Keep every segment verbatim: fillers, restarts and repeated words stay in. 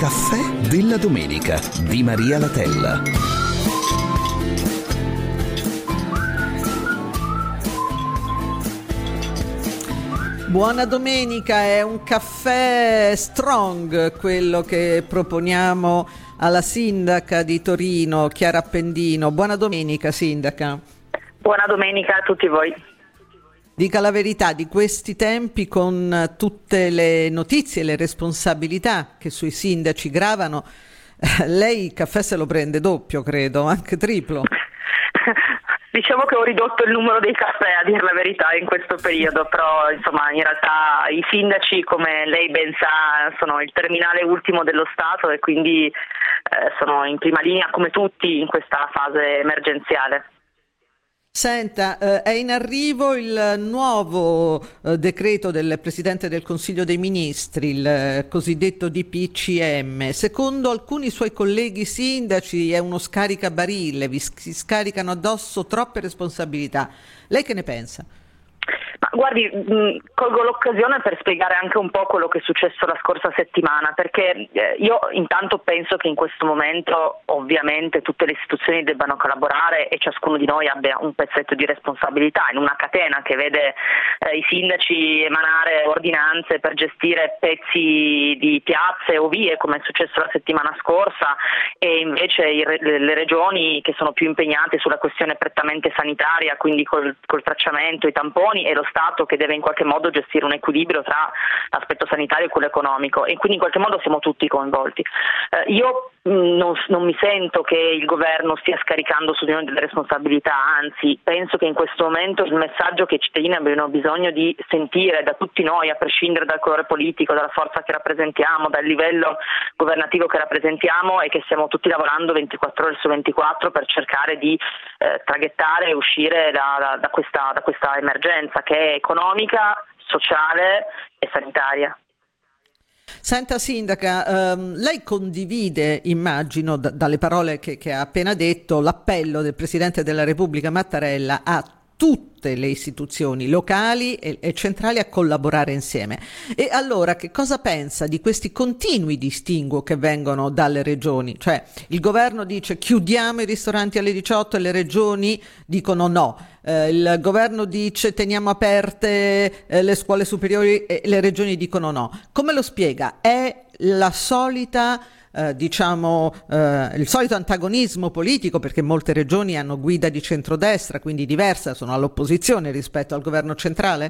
Caffè della domenica di Maria Latella. Buona domenica, è un caffè strong quello che proponiamo alla sindaca di Torino, Chiara Appendino. Buona domenica, sindaca. Buona domenica a tutti voi. Dica la verità, di questi tempi, con tutte le notizie e le responsabilità che sui sindaci gravano, lei il caffè se lo prende doppio, credo, anche triplo. Diciamo che ho ridotto il numero dei caffè, a dire la verità, in questo periodo, però insomma in realtà i sindaci, come lei ben sa, sono il terminale ultimo dello Stato e quindi eh, sono in prima linea come tutti in questa fase emergenziale. Senta, eh, è in arrivo il nuovo eh, decreto del Presidente del Consiglio dei Ministri, il eh, cosiddetto D P C M. Secondo alcuni suoi colleghi sindaci è uno scaricabarile, vi si scaricano addosso troppe responsabilità. Lei che ne pensa? Ma guardi, mh, colgo l'occasione per spiegare anche un po' quello che è successo la scorsa settimana, perché eh, io intanto penso che in questo momento ovviamente tutte le istituzioni debbano collaborare e ciascuno di noi abbia un pezzetto di responsabilità in una catena che vede eh, i sindaci emanare ordinanze per gestire pezzi di piazze o vie, come è successo la settimana scorsa, e invece i, le, le regioni che sono più impegnate sulla questione prettamente sanitaria, quindi col, col tracciamento, i tamponi, e lo Stato che deve in qualche modo gestire un equilibrio tra l'aspetto sanitario e quello economico, e quindi in qualche modo siamo tutti coinvolti. Eh, io mh, non, non mi sento che il governo stia scaricando su di noi delle responsabilità, anzi penso che in questo momento il messaggio che i cittadini abbiano bisogno di sentire da tutti noi, a prescindere dal colore politico, dalla forza che rappresentiamo, dal livello governativo che rappresentiamo, è che stiamo tutti lavorando ventiquattro ore su ventiquattro per cercare di eh, traghettare e uscire da, da, da, questa, da questa emergenza che è economica, sociale e sanitaria. Senta sindaca, ehm, lei condivide, immagino, d- dalle parole che, che ha appena detto, l'appello del Presidente della Repubblica Mattarella a tutte le istituzioni locali e, e centrali a collaborare insieme. E allora che cosa pensa di questi continui distinguo che vengono dalle regioni? Cioè il governo dice chiudiamo i ristoranti alle diciotto e le regioni dicono no. Eh, il governo dice teniamo aperte eh, le scuole superiori e le regioni dicono no. Come lo spiega? È la solita Eh, diciamo eh, il solito antagonismo politico, perché molte regioni hanno guida di centrodestra, quindi diversa, sono all'opposizione rispetto al governo centrale?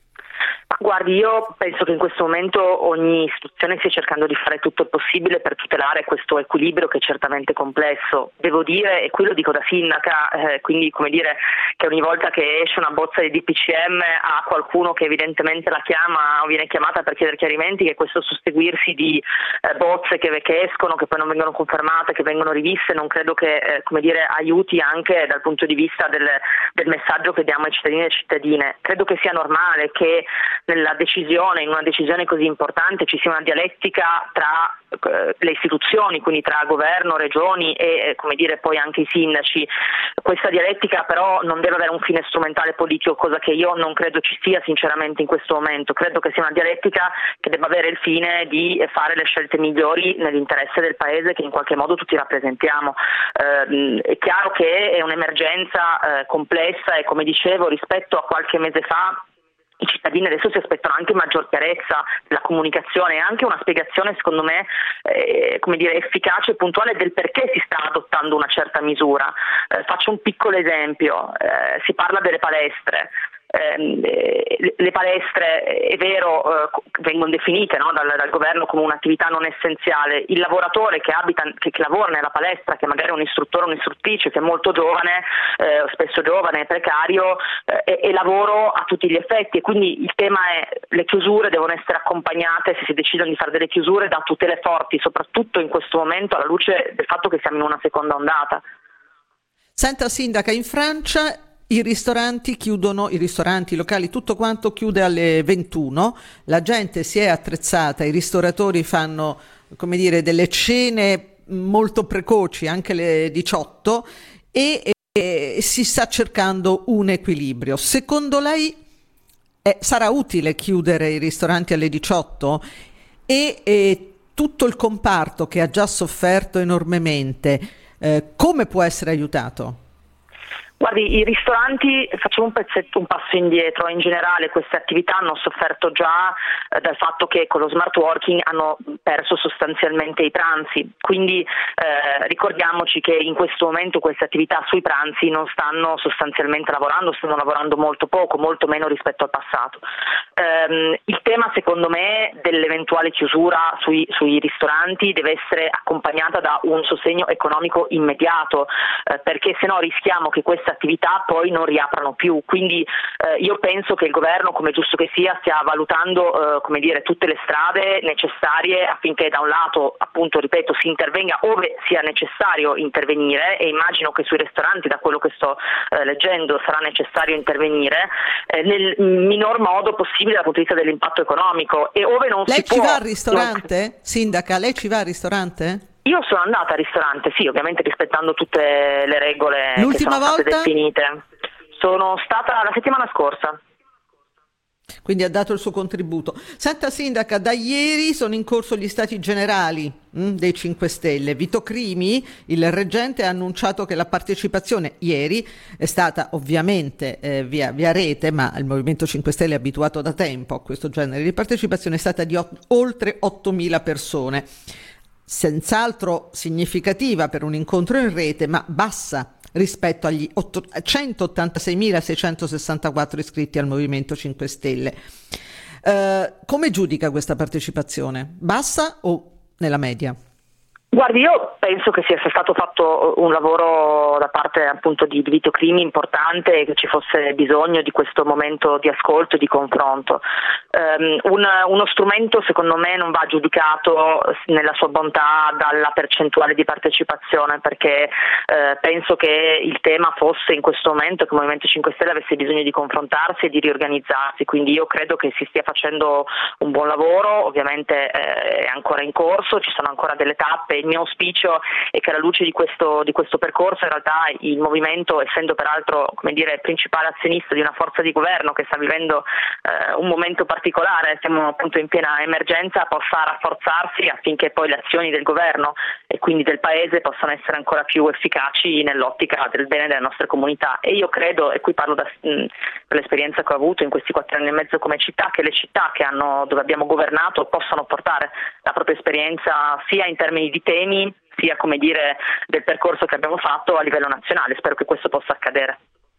Guardi, io penso che in questo momento ogni istituzione stia cercando di fare tutto il possibile per tutelare questo equilibrio che è certamente complesso. Devo dire, e qui lo dico da sindaca, eh, quindi come dire che ogni volta che esce una bozza di D P C M a qualcuno che evidentemente la chiama o viene chiamata per chiedere chiarimenti, che questo susseguirsi di eh, bozze che, che escono, che poi non vengono confermate, che vengono riviste, non credo che eh, come dire aiuti anche dal punto di vista del, del messaggio che diamo ai cittadini e alle cittadine. Credo che sia normale che nella decisione, in una decisione così importante, ci sia una dialettica tra eh, le istituzioni, quindi tra governo, regioni e eh, come dire poi anche i sindaci. Questa dialettica però non deve avere un fine strumentale politico, cosa che io non credo ci sia sinceramente in questo momento. Credo che sia una dialettica che debba avere il fine di fare le scelte migliori nell'interesse del paese che in qualche modo tutti rappresentiamo. Eh, è chiaro che è un'emergenza eh, complessa e, come dicevo, rispetto a qualche mese fa i cittadini adesso si aspettano anche maggior chiarezza della comunicazione e anche una spiegazione, secondo me, eh, come dire, efficace e puntuale del perché si sta adottando una certa misura. Eh, faccio un piccolo esempio, eh, si parla delle palestre. Eh, le palestre, è vero, eh, vengono definite no, dal, dal governo come un'attività non essenziale. Il lavoratore che abita, che, che lavora nella palestra, che magari è un istruttore o un'istruttrice, che è molto giovane, eh, spesso giovane, precario, eh, è, è lavoro a tutti gli effetti, e quindi il tema è le chiusure devono essere accompagnate, se si decidono di fare delle chiusure, da tutele forti, soprattutto in questo momento alla luce del fatto che siamo in una seconda ondata. Senta sindaca, in Francia i ristoranti chiudono, i ristoranti, i locali, tutto quanto chiude alle ventuno, la gente si è attrezzata, i ristoratori fanno, come dire, delle cene molto precoci, anche alle diciotto, e, e si sta cercando un equilibrio. Secondo lei eh, sarà utile chiudere i ristoranti alle diciotto? E, e tutto il comparto che ha già sofferto enormemente, eh, come può essere aiutato? Guardi, i ristoranti, facciamo un pezzetto, un passo indietro, in generale queste attività hanno sofferto già eh, dal fatto che con lo smart working hanno perso sostanzialmente i pranzi, quindi eh, ricordiamoci che in questo momento queste attività sui pranzi non stanno sostanzialmente lavorando, stanno lavorando molto poco, molto meno rispetto al passato. Um, il tema secondo me dell'eventuale chiusura sui, sui ristoranti deve essere accompagnata da un sostegno economico immediato, eh, perché se no rischiamo che queste attività poi non riaprano più, quindi eh, io penso che il governo, come giusto che sia, stia valutando eh, come dire, tutte le strade necessarie affinché da un lato, appunto ripeto, si intervenga ove sia necessario intervenire, e immagino che sui ristoranti, da quello che sto eh, leggendo, sarà necessario intervenire eh, nel minor modo possibile dal punto di vista dell'impatto economico, e ove non lei si ci può... va al ristorante? Non... Sindaca, lei ci va al ristorante? Io sono andata al ristorante, sì, ovviamente rispettando tutte le regole L'ultima che sono state volta? definite. Sono stata la settimana scorsa. Quindi ha dato il suo contributo. Senta Sindaca, da ieri sono in corso gli stati generali mh, dei cinque Stelle. Vito Crimi, il reggente, ha annunciato che la partecipazione ieri è stata ovviamente eh, via, via rete, ma il Movimento cinque Stelle è abituato da tempo a questo genere di partecipazione, è stata di ot- oltre ottomila persone. Senz'altro significativa per un incontro in rete, ma bassa rispetto agli centottantaseimilaseicentosessantaquattro iscritti al Movimento cinque Stelle. Eh, come giudica questa partecipazione? Bassa o nella media? Guardi, io penso che sia stato fatto un lavoro da parte appunto di Vito Crimi importante e che ci fosse bisogno di questo momento di ascolto e di confronto. Um, un, uno strumento secondo me non va giudicato nella sua bontà dalla percentuale di partecipazione, perché eh, penso che il tema fosse in questo momento che il Movimento cinque Stelle avesse bisogno di confrontarsi e di riorganizzarsi, quindi io credo che si stia facendo un buon lavoro, ovviamente eh, è ancora in corso, ci sono ancora delle tappe. Il mio auspicio è che alla luce di questo, di questo percorso in realtà il movimento, essendo peraltro come dire principale azionista di una forza di governo che sta vivendo eh, un momento particolare, siamo appunto in piena emergenza, possa rafforzarsi affinché poi le azioni del governo e quindi del Paese possano essere ancora più efficaci nell'ottica del bene delle nostre comunità. E io credo, e qui parlo da, mh, per l'esperienza che ho avuto in questi quattro anni e mezzo come città, che le città che hanno, dove abbiamo governato possano portare la propria esperienza sia in termini di temi sia come dire del percorso che abbiamo fatto a livello nazionale. Spero che questo possa accadere.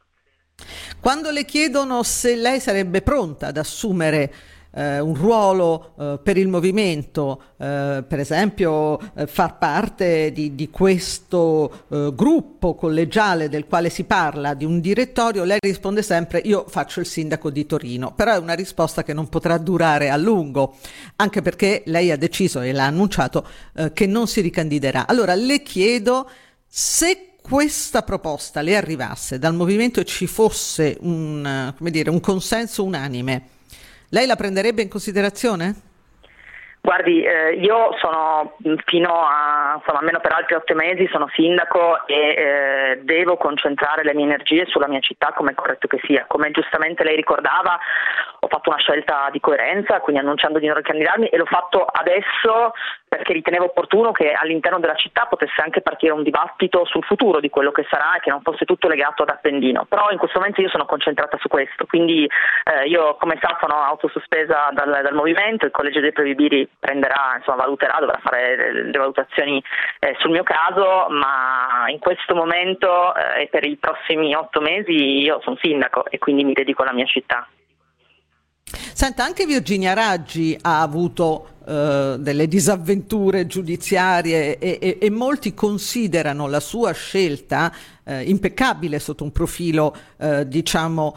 Quando le chiedono se lei sarebbe pronta ad assumere eh, un ruolo eh, per il movimento, eh, per esempio eh, far parte di, di questo eh, gruppo collegiale del quale si parla, di un direttorio, lei risponde sempre: io faccio il sindaco di Torino. Però è una risposta che non potrà durare a lungo, anche perché lei ha deciso e l'ha annunciato eh, che non si ricandiderà. Allora le chiedo, se questa proposta le arrivasse dal movimento e ci fosse un, come dire, un consenso unanime, lei la prenderebbe in considerazione? Guardi, eh, io sono fino a, insomma, almeno per altri otto mesi sono sindaco e eh, devo concentrare le mie energie sulla mia città, come è corretto che sia. Come giustamente lei ricordava, ho fatto una scelta di coerenza, quindi annunciando di non ricandidarmi, e l'ho fatto adesso perché ritenevo opportuno che all'interno della città potesse anche partire un dibattito sul futuro di quello che sarà e che non fosse tutto legato ad Appendino. Però in questo momento io sono concentrata su questo, quindi eh, io, come sa, sono autosospesa dal, dal movimento, il collegio dei Proibiri prenderà, insomma, valuterà, dovrà fare le, le valutazioni eh, sul mio caso, ma in questo momento eh, e per i prossimi otto mesi io sono sindaco e quindi mi dedico alla mia città. Senta, anche Virginia Raggi ha avuto uh, delle disavventure giudiziarie e, e, e molti considerano la sua scelta uh, impeccabile sotto un profilo uh, diciamo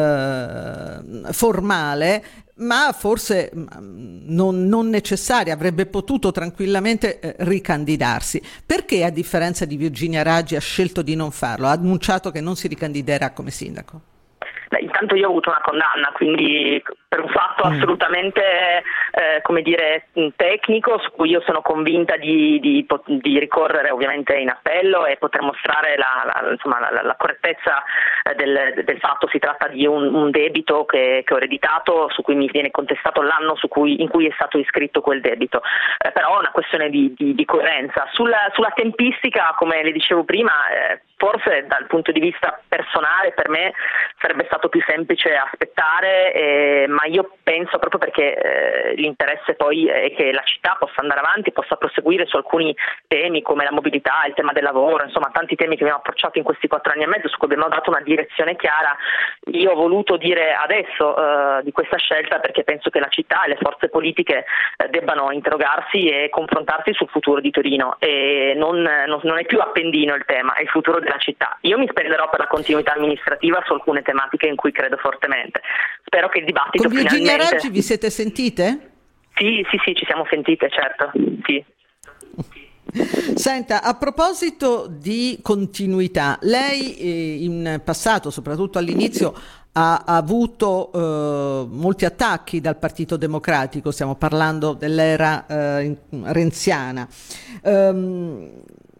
uh, formale, ma forse non, non necessaria, avrebbe potuto tranquillamente eh, ricandidarsi. Perché, a differenza di Virginia Raggi, ha scelto di non farlo? Ha annunciato che non si ricandiderà come sindaco. Beh, intanto io ho avuto una condanna, quindi per un fatto assolutamente eh, come dire tecnico, su cui io sono convinta di, di, di ricorrere ovviamente in appello e poter mostrare la, la, insomma, la, la correttezza del, del fatto. Si tratta di un, un debito che, che ho ereditato, su cui mi viene contestato l'anno su cui, in cui è stato iscritto quel debito, eh, però è una questione di, di, di coerenza. Sulla, sulla tempistica, come le dicevo prima, eh, forse dal punto di vista personale per me sarebbe stato più semplice aspettare, eh, ma io penso proprio perché eh, l'interesse poi è che la città possa andare avanti, possa proseguire su alcuni temi come la mobilità, il tema del lavoro, insomma tanti temi che abbiamo approcciato in questi quattro anni e mezzo, su cui abbiamo dato una direzione chiara. Io ho voluto dire adesso eh, di questa scelta perché penso che la città e le forze politiche eh, debbano interrogarsi e confrontarsi sul futuro di Torino, e non, non, non è più appendino il tema, è il futuro della città. Io mi spenderò per la continuità amministrativa su alcune tematiche in cui credo fortemente. Spero che il dibattito con Virginia finalmente... Raggi vi siete sentite? Sì, sì, sì, ci siamo sentite, certo, sì. Senta, a proposito di continuità, lei eh, in passato, soprattutto all'inizio, ha, ha avuto eh, molti attacchi dal Partito Democratico, stiamo parlando dell'era eh, renziana. Um,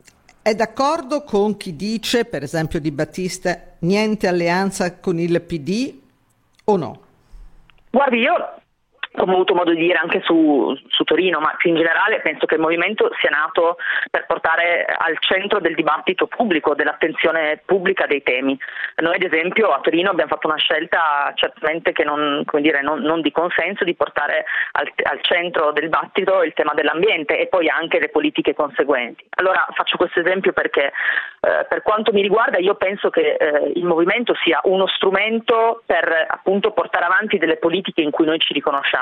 è d'accordo con chi dice, per esempio Di Battista, niente alleanza con il P D o no? Guardi, io come ho avuto modo di dire anche su, su Torino, ma più in generale penso che il movimento sia nato per portare al centro del dibattito pubblico, dell'attenzione pubblica dei temi. Noi ad esempio a Torino abbiamo fatto una scelta certamente che non, come dire, non, non di consenso, di portare al, al centro del dibattito il tema dell'ambiente e poi anche le politiche conseguenti. Allora faccio questo esempio perché eh, per quanto mi riguarda io penso che eh, il movimento sia uno strumento per appunto portare avanti delle politiche in cui noi ci riconosciamo.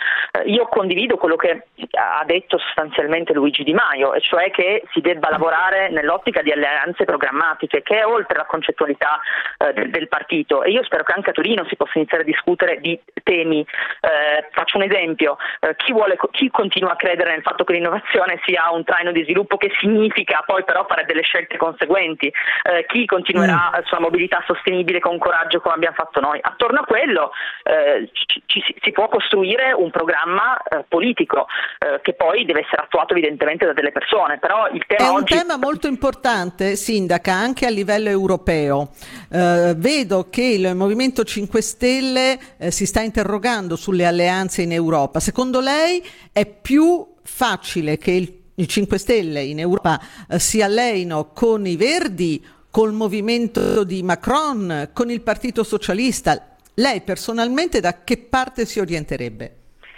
Io condivido quello che ha detto sostanzialmente Luigi Di Maio, e cioè che si debba lavorare nell'ottica di alleanze programmatiche, che è oltre la concettualità eh, del, del partito, e io spero che anche a Torino si possa iniziare a discutere di temi. Eh, faccio un esempio, eh, chi, vuole, chi continua a credere nel fatto che l'innovazione sia un traino di sviluppo che significa poi però fare delle scelte conseguenti, eh, chi continuerà mm. sulla mobilità sostenibile con coraggio come abbiamo fatto noi. Attorno a quello eh, ci, ci, si può costruire un programma eh, politico eh, che poi deve essere attuato evidentemente da delle persone, però il tema è un oggi... tema molto importante, Sindaca, anche a livello europeo. Eh, vedo che il Movimento cinque Stelle eh, si sta interrogando sulle alleanze in Europa. Secondo lei è più facile che il, i cinque Stelle in Europa eh, si alleino con i Verdi, col movimento di Macron, con il Partito Socialista? Lei personalmente da che parte si orienterebbe?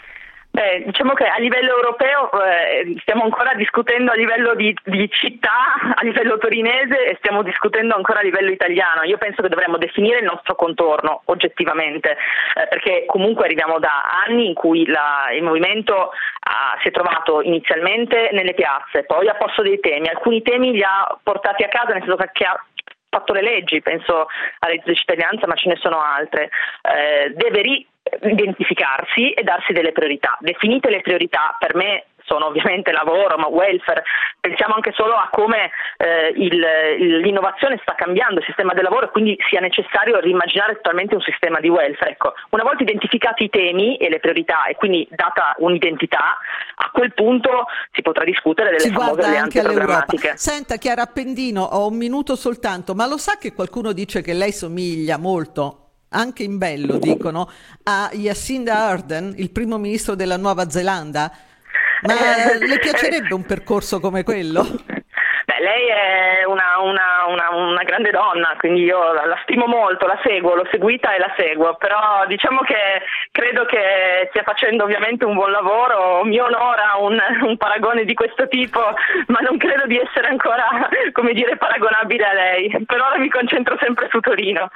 Beh, diciamo che a livello europeo eh, stiamo ancora discutendo a livello di, di città, a livello torinese, e stiamo discutendo ancora a livello italiano. Io penso che dovremmo definire il nostro contorno oggettivamente, eh, perché comunque arriviamo da anni in cui la, il movimento ah, si è trovato inizialmente nelle piazze, poi ha posto dei temi, alcuni temi li ha portati a casa, nel senso che ha fatto le leggi, penso alla legge di cittadinanza, ma ce ne sono altre. Eh, deve ri- identificarsi e darsi delle priorità. Definite le priorità, per me sono ovviamente lavoro, ma welfare. Pensiamo anche solo a come eh, il, il, l'innovazione sta cambiando il sistema del lavoro e quindi sia necessario rimmaginare totalmente un sistema di welfare. Ecco, una volta identificati i temi e le priorità e quindi data un'identità, a quel punto si potrà discutere delle si famose alleanze programmatiche. Senta Chiara Appendino, ho un minuto soltanto, ma lo sa che qualcuno dice che lei somiglia molto, anche in bello dicono, a Jacinda Ardern, il primo ministro della Nuova Zelanda? Ma le piacerebbe un percorso come quello? Beh, lei è una, una, una, una grande donna, quindi io la, la stimo molto, la seguo, l'ho seguita e la seguo, però diciamo che credo che stia facendo ovviamente un buon lavoro, mi onora un, un paragone di questo tipo, ma non credo di essere ancora, come dire, paragonabile a lei. Per ora mi concentro sempre su Torino.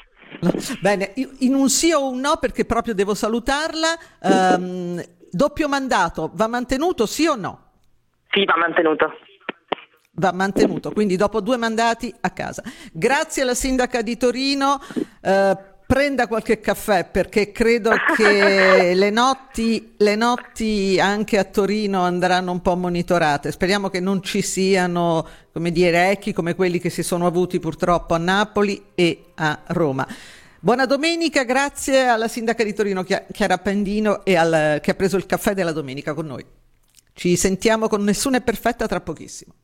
Bene, in un sì o un no, perché proprio devo salutarla, um, doppio mandato va mantenuto, sì o no? Sì, va mantenuto. Va mantenuto, quindi dopo due mandati a casa. Grazie alla sindaca di Torino, eh, prenda qualche caffè perché credo che le notti, le notti anche a Torino andranno un po' monitorate. Speriamo che non ci siano, come dire, echi come quelli che si sono avuti purtroppo a Napoli e a Roma. Buona domenica, grazie alla sindaca di Torino Chiara Appendino e al, che ha preso il caffè della domenica con noi. Ci sentiamo con Nessuno è perfetta tra pochissimo.